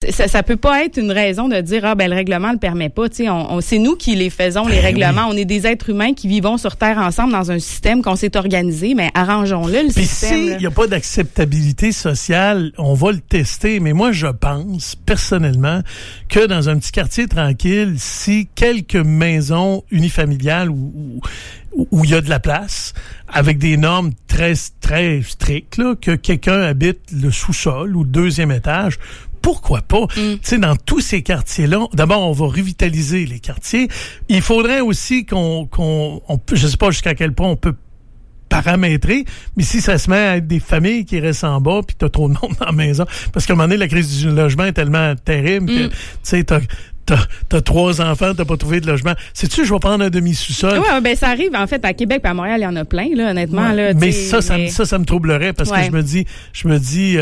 ça peut pas être une raison de dire le règlement le permet pas. Tu sais, c'est nous qui les faisons les règlements. Oui. On est des êtres humains qui vivons sur Terre ensemble dans un système qu'on s'est organisé. Mais arrangeons-le le système. Puis s'il y a pas d'acceptabilité sociale, on va le tester. Mais moi, je pense personnellement que dans un petit quartier tranquille, si quelques maisons unifamiliales où il y a de la place, avec des normes très, très strictes, là, que quelqu'un habite le sous-sol ou le deuxième étage, pourquoi pas? Tu sais, dans tous ces quartiers-là, d'abord, on va revitaliser les quartiers. Il faudrait aussi je sais pas jusqu'à quel point on peut paramétrer, mais si ça se met à être des familles qui restent en bas puis t'as trop de monde dans la maison, parce qu'à un moment donné, la crise du logement est tellement terrible que, tu sais, t'as 3 enfants, t'as pas trouvé de logement. Sais-tu, je vais prendre un demi-sous-sol. Ouais, ça arrive, en fait, à Québec et à Montréal, il y en a plein, là, honnêtement. Ouais. Là, mais ça me troublerait parce que je me dis,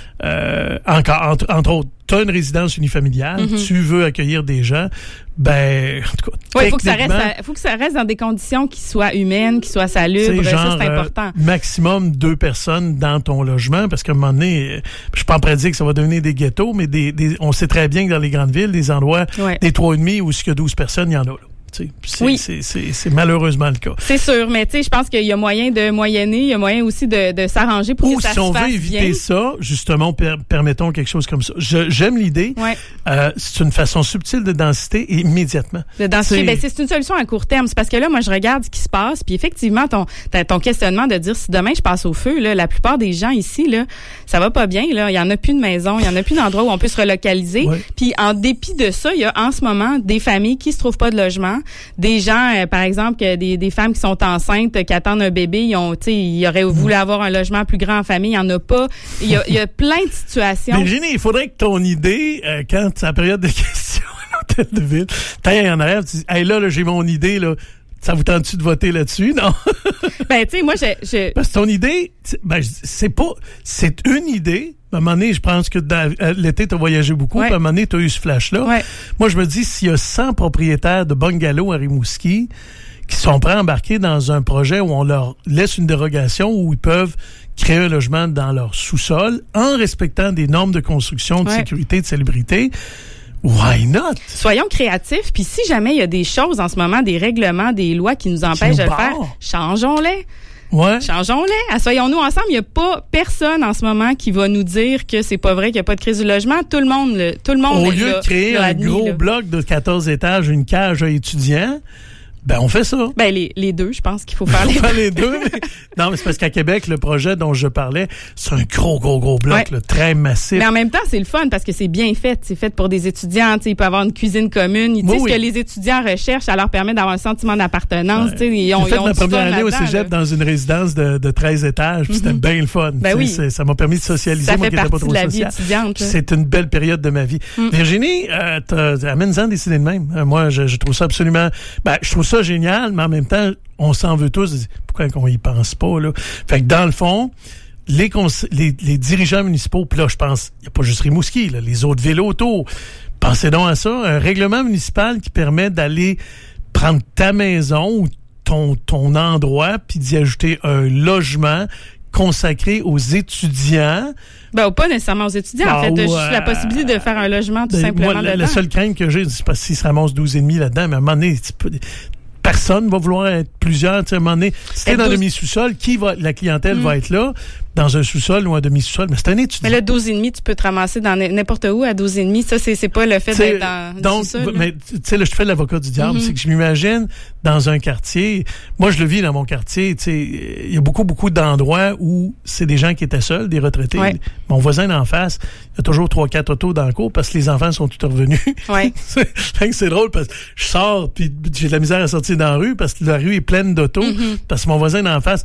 entre autres, t'as une résidence unifamiliale, tu veux accueillir des gens, en tout cas, oui, faut que ça reste dans des conditions qui soient humaines, qui soient salubres, ça, c'est important. Maximum 2 personnes dans ton logement, parce qu'à un moment donné, je suis pas prêt à dire que ça va devenir des ghettos, mais on sait très bien que dans les grandes villes, des endroits, des 3,5 où il y a 12 personnes, il y en a, là. C'est malheureusement le cas. C'est sûr, mais tu sais, je pense qu'il y a moyen de moyenner, il y a moyen aussi de s'arranger pour que ça se fasse bien. Ou si on veut éviter ça, justement, permettons quelque chose comme ça. J'aime l'idée. Ouais. C'est une façon subtile de densité et immédiatement. De densité, c'est une solution à court terme. C'est parce que là, moi, je regarde ce qui se passe, puis effectivement, ton questionnement de dire si demain je passe au feu, là, la plupart des gens ici, là, ça va pas bien, là. Il y en a plus de maison, il y en a plus d'endroits où on peut se relocaliser. Ouais. Puis en dépit de ça, il y a en ce moment des familles qui se trouvent pas de logement. Des gens, par exemple, des femmes qui sont enceintes, qui attendent un bébé, ils auraient voulu avoir un logement plus grand en famille, il n'y en a pas. Il y a plein de situations. Virginie, il faudrait que ton idée, quand c'est la période de questions à l'hôtel de ville, t'ailles en arrière, tu dis, hey, là, j'ai mon idée, là. Ça vous tente-tu de voter là-dessus, non? Tu sais, moi, je... Parce que ton idée, c'est une idée. À un moment donné, je pense que l'été, tu as voyagé beaucoup. Puis à un moment donné, tu as eu ce flash-là. Ouais. Moi, je me dis, s'il y a 100 propriétaires de bungalows à Rimouski qui sont prêts à embarquer dans un projet où on leur laisse une dérogation où ils peuvent créer un logement dans leur sous-sol en respectant des normes de construction, de sécurité, de salubrité, why not? Soyons créatifs, puis si jamais il y a des choses en ce moment, des règlements, des lois qui nous empêchent de le faire, changeons-les. Ouais. Changeons-les. Assoyons-nous ensemble. Il n'y a pas personne en ce moment qui va nous dire que c'est pas vrai qu'il n'y a pas de crise du logement. Tout le monde Au lieu de créer un gros bloc de 14 étages, une cage à étudiants, on fait ça. Les deux, je pense qu'il faut faire les deux. Non, mais c'est parce qu'à Québec, le projet dont je parlais, c'est un gros bloc, là, très massif. Mais en même temps, c'est le fun parce que c'est bien fait. C'est fait pour des étudiants. Il peut y avoir une cuisine commune. Ce que les étudiants recherchent, ça leur permet d'avoir un sentiment d'appartenance. J'ai fait ma première année au cégep dans une résidence de 13 étages. C'était bien le fun. Ça m'a permis de socialiser. Ça fait partie de la vie étudiante. C'est une belle période de ma vie. Virginie, amène-en décider de même. Moi, je trouve ça absolument... je trouve ça génial, mais en même temps, on s'en veut tous. Pourquoi qu'on y pense pas, là? Fait que dans le fond, les dirigeants municipaux, puis là, je pense, il n'y a pas juste Rimouski, là, les autres villes autour. Pensez donc à ça, un règlement municipal qui permet d'aller prendre ta maison ou ton endroit, puis d'y ajouter un logement consacré aux étudiants. Pas nécessairement aux étudiants, en fait. Juste la possibilité de faire un logement tout simplement dedans. La seule crainte que j'ai, c'est parce que s'il se ramasse 12,5 là-dedans, mais à un moment donné, personne va vouloir être plusieurs. À un moment donné, si t'es dans le demi-sous-sol, la clientèle va être là, dans un sous-sol ou un demi-sous-sol, mais c'est un étudiant. Mais là, 12,5, tu peux te ramasser dans n'importe où à 12,5. Ça, c'est pas le fait d'être dans le sous-sol. Mais tu sais, là, je fais l'avocat du diable. C'est que je m'imagine dans un quartier. Moi, je le vis dans mon quartier. Tu sais, il y a beaucoup d'endroits où c'est des gens qui étaient seuls, des retraités. Ouais. Mon voisin d'en face, il y a toujours 3-4 autos dans le cours parce que les enfants sont tous revenus. Ouais. C'est drôle parce que je sors puis j'ai de la misère à sortir dans la rue parce que la rue est pleine d'autos. Parce que mon voisin d'en face,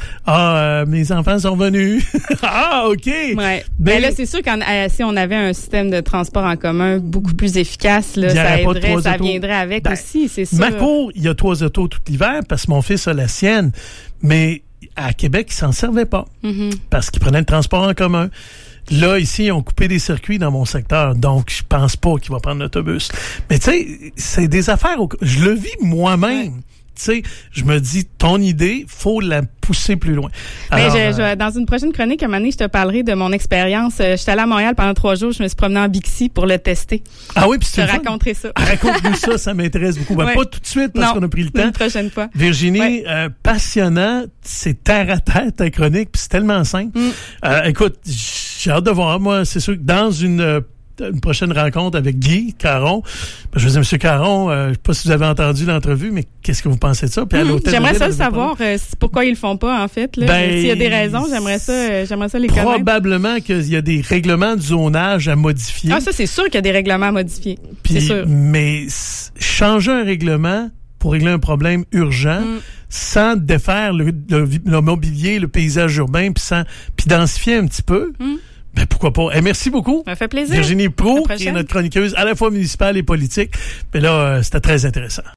mes enfants sont venus. Ah, OK. Ouais. Mais là, c'est sûr que si on avait un système de transport en commun beaucoup plus efficace, là, ça viendrait avec aussi, c'est sûr. Ma cour, il y a 3 autos tout l'hiver parce que mon fils a la sienne. Mais à Québec, ils s'en servaient pas parce qu'ils prenaient le transport en commun. Là, ici, ils ont coupé des circuits dans mon secteur, donc je pense pas qu'il va prendre l'autobus. Mais tu sais, c'est des affaires... Je le vis moi-même. sais, je me dis, ton idée, faut la pousser plus loin. Alors, dans une prochaine chronique, à un moment donné, je te parlerai de mon expérience. J'étais allée à Montréal pendant 3 jours, je me suis promenée en Bixi pour le tester. Ah oui, puis je te raconterai ça. Raconte-nous ça m'intéresse beaucoup. Ben, pas tout de suite parce qu'on a pris le temps. Une prochaine fois. Virginie, passionnant, c'est terre à terre ta chronique, puis c'est tellement simple. Écoute, j'ai hâte de voir. Moi, c'est sûr que dans une prochaine rencontre avec Guy Caron. Je disais, M. Caron, je ne sais pas si vous avez entendu l'entrevue, mais qu'est-ce que vous pensez de ça? Puis à l'hôtel j'aimerais ça savoir pourquoi ils le font pas, en fait. Là. S'il y a des raisons, j'aimerais ça les connaître. Probablement qu'il y a des règlements de zonage à modifier. Ah, ça, c'est sûr qu'il y a des règlements à modifier. Puis, c'est sûr. Mais changer un règlement pour régler un problème urgent, sans défaire le mobilier, le paysage urbain, puis densifier un petit peu, ben pourquoi pas. Merci beaucoup. Ça fait plaisir. Virginie Proulx, qui est notre chroniqueuse à la fois municipale et politique. Mais là, c'était très intéressant.